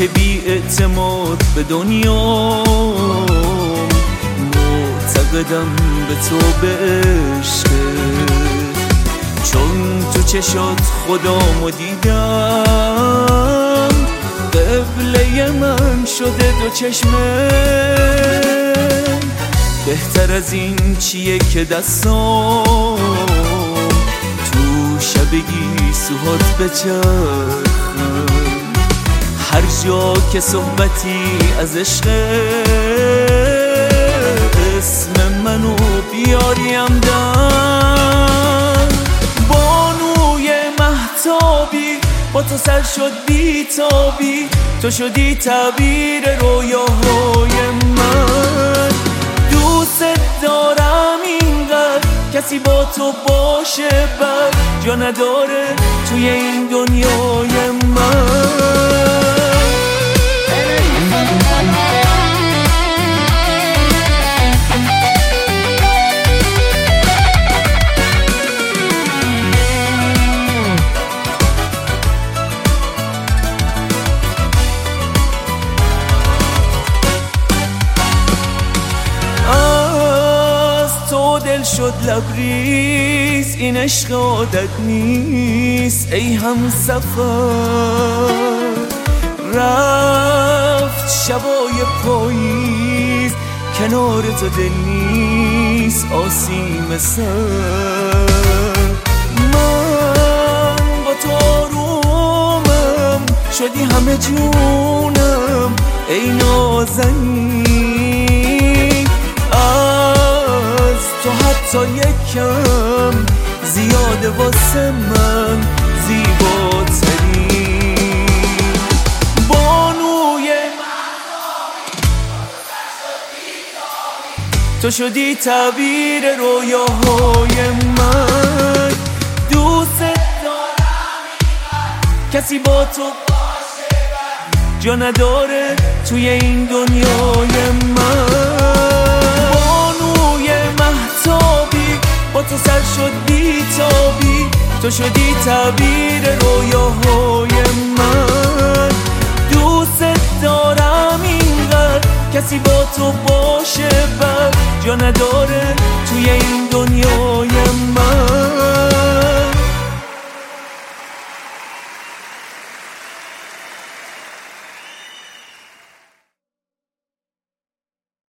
که بی اعتماد به دنیا، معتقدم به تو به عشقت، چون تو چشات خدامو دیدم، قبله من شده دو چشمت. بهتر از این چیه که دستام تو شبگی سوهات بچرخم، هر جا که صحبتی از عشق، اسم منو بیاریم دم. بانوی مهتابی با تو سر شد بیتابی، تو شدی تعبیر رویاهای من. دوست دارم اینقدر کسی با تو باشه بر جا نداره توی این دنیای من. دل شد لبریز، این عشق عادت نیست ای همسفر. رفت شبای پاییز، کنار تو دل نیست آسیم سر. من با تو آرومم، شدی همه جونم ای نازنین. تو حتی یکم زیاده واسه من زیباتری. بانوی تو شدی تعبیر رویاهای من. دوست دارم کسی با تو باشه جا نداره توی این دنیای من. با تو سر شد بیتابی، تو شدی تعبیر رویاهای من. دوست دارم اینقدر کسی با تو باشه بر جا نداره توی این دنیا.